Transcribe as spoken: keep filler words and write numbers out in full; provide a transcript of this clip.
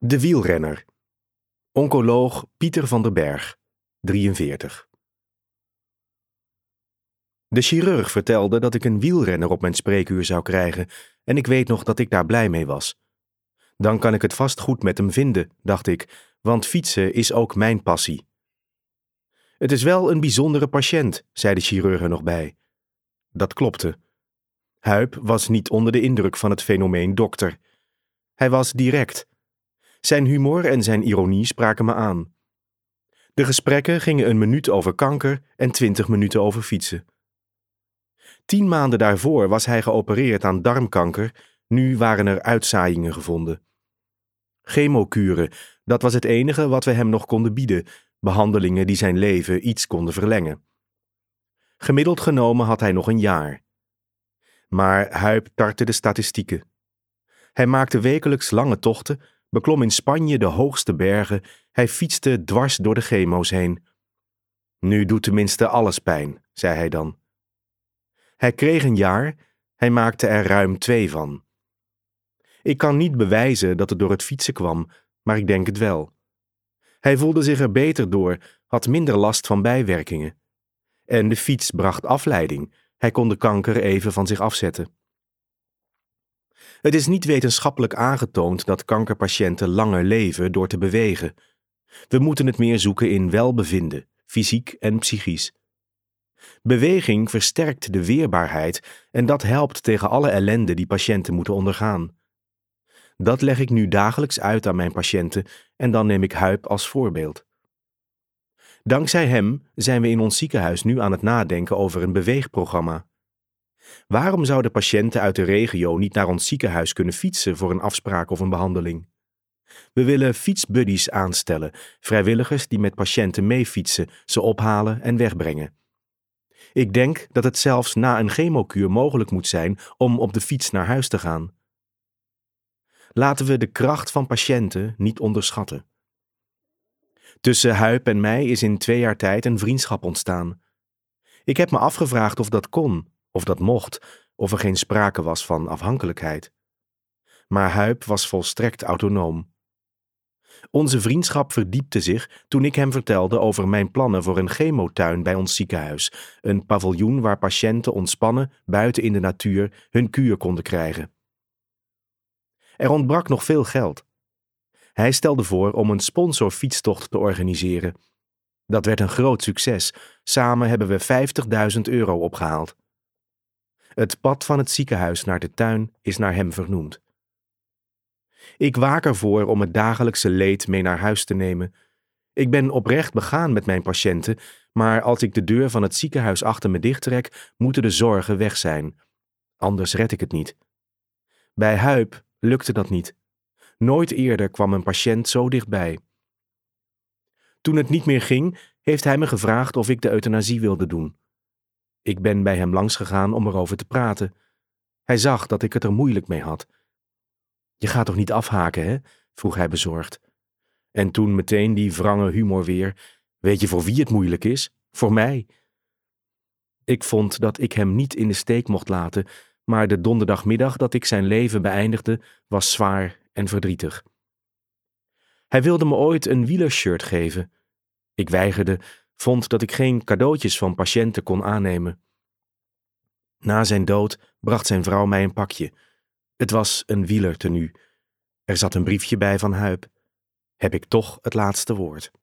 De wielrenner. Oncoloog Pieter van der Berg, drieënveertig. De chirurg vertelde dat ik een wielrenner op mijn spreekuur zou krijgen en ik weet nog dat ik daar blij mee was. Dan kan ik het vast goed met hem vinden, dacht ik, want fietsen is ook mijn passie. Het is wel een bijzondere patiënt, zei de chirurg er nog bij. Dat klopte. Huib was niet onder de indruk van het fenomeen dokter. Hij was direct. Zijn humor en zijn ironie spraken me aan. De gesprekken gingen een minuut over kanker en twintig minuten over fietsen. Tien maanden daarvoor was hij geopereerd aan darmkanker, nu waren er uitzaaiingen gevonden. Chemokuren, dat was het enige wat we hem nog konden bieden, behandelingen die zijn leven iets konden verlengen. Gemiddeld genomen had hij nog een jaar. Maar Huib tartte de statistieken. Hij maakte wekelijks lange tochten, beklom in Spanje de hoogste bergen, hij fietste dwars door de chemo's heen. Nu doet tenminste alles pijn, zei hij dan. Hij kreeg een jaar, hij maakte er ruim twee van. Ik kan niet bewijzen dat het door het fietsen kwam, maar ik denk het wel. Hij voelde zich er beter door, had minder last van bijwerkingen. En de fiets bracht afleiding, hij kon de kanker even van zich afzetten. Het is niet wetenschappelijk aangetoond dat kankerpatiënten langer leven door te bewegen. We moeten het meer zoeken in welbevinden, fysiek en psychisch. Beweging versterkt de weerbaarheid en dat helpt tegen alle ellende die patiënten moeten ondergaan. Dat leg ik nu dagelijks uit aan mijn patiënten en dan neem ik Huib als voorbeeld. Dankzij hem zijn we in ons ziekenhuis nu aan het nadenken over een beweegprogramma. Waarom zouden patiënten uit de regio niet naar ons ziekenhuis kunnen fietsen voor een afspraak of een behandeling? We willen fietsbuddies aanstellen, vrijwilligers die met patiënten meefietsen, ze ophalen en wegbrengen. Ik denk dat het zelfs na een chemokuur mogelijk moet zijn om op de fiets naar huis te gaan. Laten we de kracht van patiënten niet onderschatten. Tussen Huib en mij is in twee jaar tijd een vriendschap ontstaan. Ik heb me afgevraagd of dat kon, of dat mocht, of er geen sprake was van afhankelijkheid. Maar Huib was volstrekt autonoom. Onze vriendschap verdiepte zich toen ik hem vertelde over mijn plannen voor een chemotuin bij ons ziekenhuis, een paviljoen waar patiënten ontspannen buiten in de natuur hun kuur konden krijgen. Er ontbrak nog veel geld. Hij stelde voor om een sponsorfietstocht te organiseren. Dat werd een groot succes. Samen hebben we vijftigduizend euro opgehaald. Het pad van het ziekenhuis naar de tuin is naar hem vernoemd. Ik waak ervoor om het dagelijkse leed mee naar huis te nemen. Ik ben oprecht begaan met mijn patiënten, maar als ik de deur van het ziekenhuis achter me dichttrek, moeten de zorgen weg zijn. Anders red ik het niet. Bij Huib lukte dat niet. Nooit eerder kwam een patiënt zo dichtbij. Toen het niet meer ging, heeft hij me gevraagd of ik de euthanasie wilde doen. Ik ben bij hem langsgegaan om erover te praten. Hij zag dat ik het er moeilijk mee had. Je gaat toch niet afhaken, hè? Vroeg hij bezorgd. En toen meteen die wrange humor weer. Weet je voor wie het moeilijk is? Voor mij. Ik vond dat ik hem niet in de steek mocht laten, maar de donderdagmiddag dat ik zijn leven beëindigde, was zwaar en verdrietig. Hij wilde me ooit een wielershirt geven. Ik weigerde, vond dat ik geen cadeautjes van patiënten kon aannemen. Na zijn dood bracht zijn vrouw mij een pakje. Het was een wielertenue. Er zat een briefje bij van Huib. Heb ik toch het laatste woord.